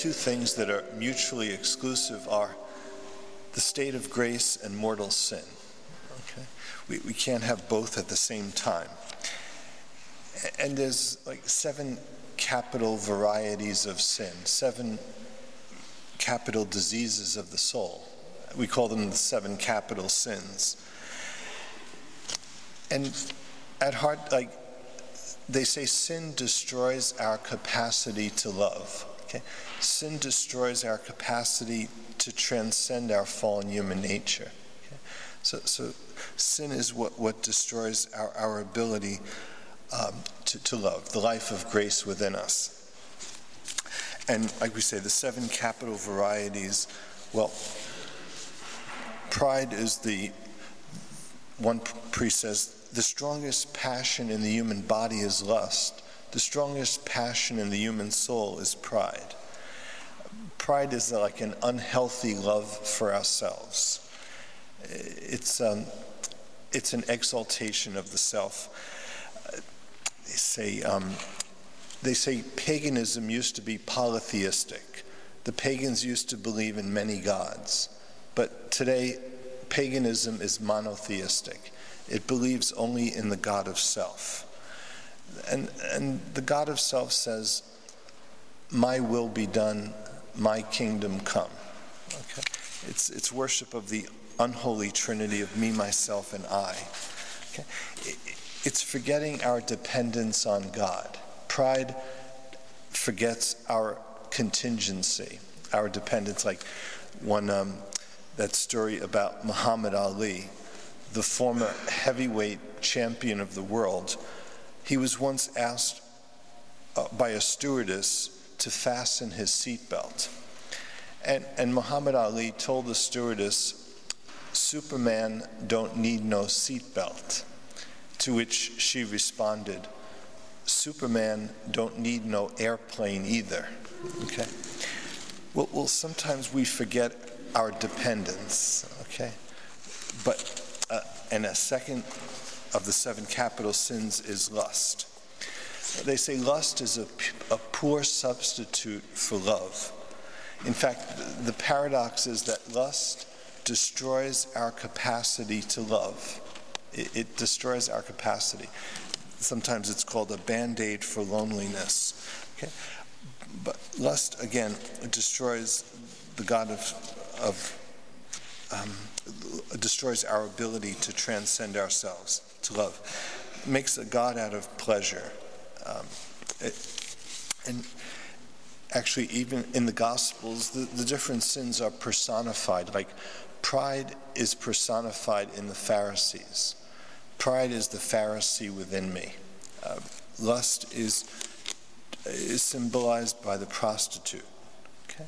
two things that are mutually exclusive are the state of grace and mortal sin. Okay? We can't have both at the same time. And there's like 7 capital varieties of sin, 7 capital diseases of the soul. We call them the 7 capital sins. And at heart, like they say, sin destroys our capacity to love. Okay? Sin destroys our capacity to transcend our fallen human nature. Okay? So sin is what destroys our ability to love, the life of grace within us. And like we say, the 7 capital varieties, well, pride is one priest says, the strongest passion in the human body is lust. The strongest passion in the human soul is pride. Pride is like an unhealthy love for ourselves. It's an exaltation of the self. They say paganism used to be polytheistic. The pagans used to believe in many gods. But today, paganism is monotheistic. It believes only in the God of self. And the God of self says, my will be done, my kingdom come. Okay? It's worship of the unholy trinity of me, myself, and I. Okay? It's forgetting our dependence on God. Pride forgets our contingency, our dependence. Like that story about Muhammad Ali, the former heavyweight champion of the world. He was once asked by a stewardess to fasten his seatbelt. And Muhammad Ali told the stewardess, Superman don't need no seatbelt. To which she responded, Superman don't need no airplane either. Okay? Well, sometimes we forget our dependence, okay? But and a second of the 7 capital sins is lust. They say lust is a poor substitute for love. In fact, the paradox is that lust destroys our capacity to love. It destroys our capacity. Sometimes it's called a band-aid for loneliness. Okay? But lust, again, destroys the God destroys our ability to transcend ourselves, to love. It makes a God out of pleasure. And actually, even in the Gospels, the different sins are personified. Like pride is personified in the Pharisees. Pride is the Pharisee within me. Lust is symbolized by the prostitute. Okay?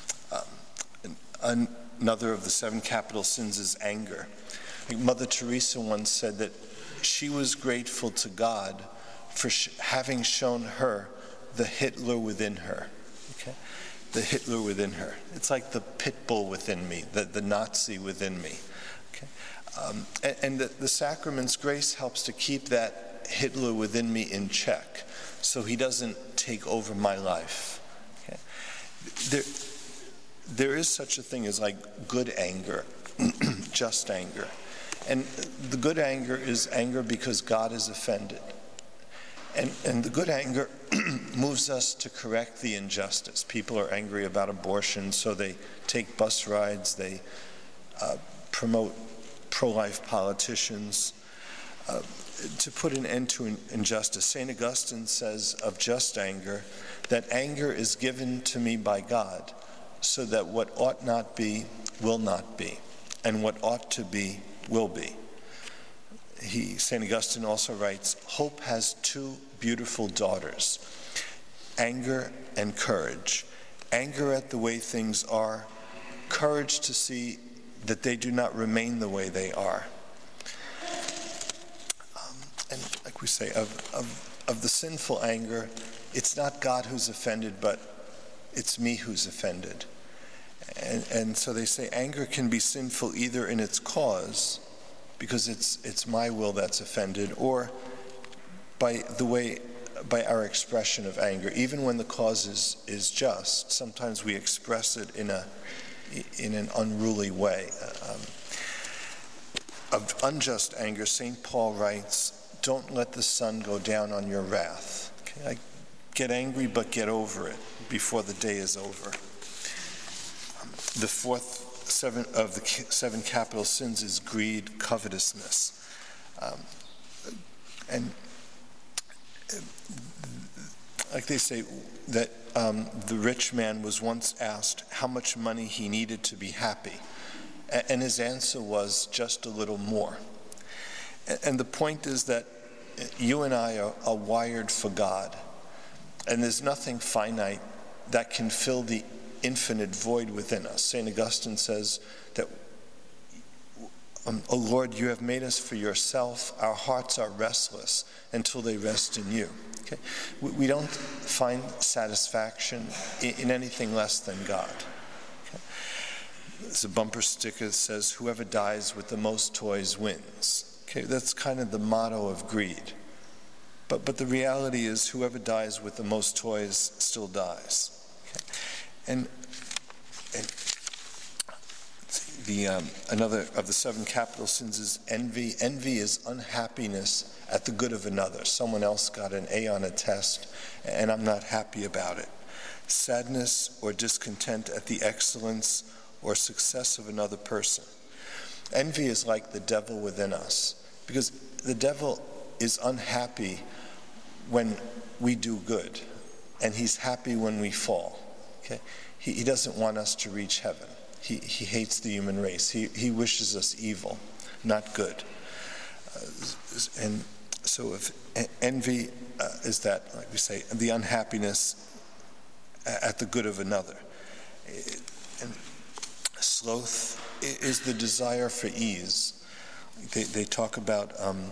Another of the 7 capital sins is anger. Like Mother Teresa once said that she was grateful to God for having shown her the Hitler within her. Okay? The Hitler within her. It's like the pit bull within me, the Nazi within me. Okay? And the sacrament's grace helps to keep that Hitler within me in check so he doesn't take over my life. Okay? There is such a thing as like good anger, just anger. And the good anger is anger because God is offended. And the good anger moves us to correct the injustice. People are angry about abortion, so they take bus rides, they promote pro-life politicians to put an end to injustice. St. Augustine says of just anger that anger is given to me by God, so that what ought not be will not be, and what ought to be will be. St. Augustine also writes, hope has 2 beautiful daughters, anger and courage. Anger at the way things are, courage to see that they do not remain the way they are. And like we say, of the sinful anger, it's not God who's offended, but it's me who's offended. And so they say anger can be sinful either in its cause, because it's my will that's offended, or by the way by our expression of anger. Even when the cause is just, sometimes we express it in an unruly way. Of unjust anger, St. Paul writes, "Don't let the sun go down on your wrath." Okay? Get angry, but get over it before the day is over. The fourth of the seven capital sins is greed, covetousness. And like they say, that the rich man was once asked how much money he needed to be happy. And his answer was just a little more. And the point is that you and I are wired for God. And there's nothing finite that can fill the infinite void within us. St. Augustine says that, "O Lord, you have made us for yourself. Our hearts are restless until they rest in you." Okay? We don't find satisfaction in anything less than God. Okay? There's a bumper sticker that says, "Whoever dies with the most toys wins." Okay, that's kind of the motto of greed. But the reality is, whoever dies with the most toys still dies. Okay? And another of the seven capital sins is envy. Envy is unhappiness at the good of another. Someone else got an A on a test, and I'm not happy about it. Sadness or discontent at the excellence or success of another person. Envy is like the devil within us, because the devil is unhappy when we do good, and he's happy when we fall. Okay? He doesn't want us to reach heaven. He hates the human race. He wishes us evil, not good. And so if envy is that, like we say, the unhappiness at the good of another. And sloth is the desire for ease. They talk about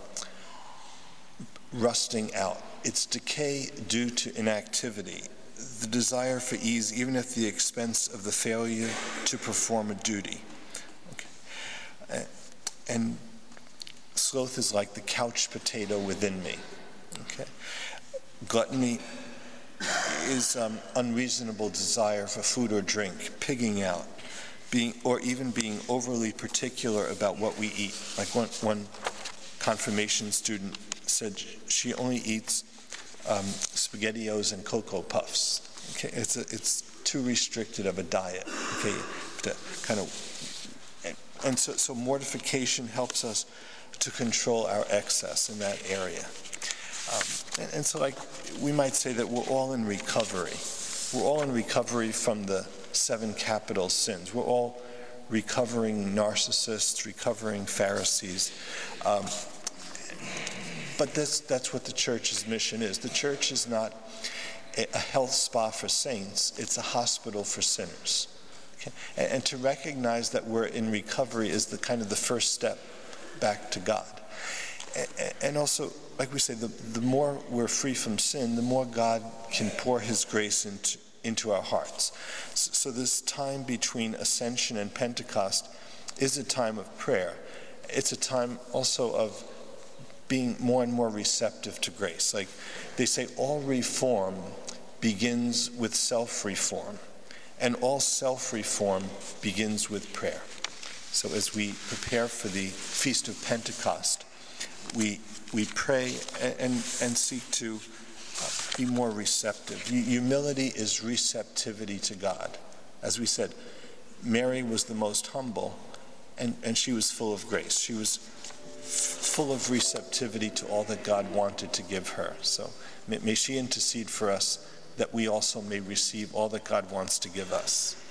rusting out. It's decay due to inactivity. The desire for ease, even at the expense of the failure to perform a duty. Okay. And sloth is like the couch potato within me. Okay. Gluttony is unreasonable desire for food or drink, pigging out, being overly particular about what we eat. Like one confirmation student said she only eats SpaghettiOs and Cocoa Puffs. Okay, it's too restricted of a diet. Okay, to kind of, and so mortification helps us to control our excess in that area. And so, like, we might say that we're all in recovery. We're all in recovery from the seven capital sins. We're all recovering narcissists, recovering Pharisees. But that's what the church's mission is. The church is not a health spa for saints. It's a hospital for sinners. Okay? And to recognize that we're in recovery is the kind of the first step back to God. And also, like we say, the more we're free from sin, the more God can pour his grace into our hearts. So this time between Ascension and Pentecost is a time of prayer. It's a time also of being more and more receptive to grace. Like they say, all reform begins with self-reform, and all self-reform begins with prayer. So as we prepare for the Feast of Pentecost, we pray and seek to be more receptive. Humility is receptivity to God. As we said, Mary was the most humble, and she was full of grace. She was full of receptivity to all that God wanted to give her. So may she intercede for us that we also may receive all that God wants to give us.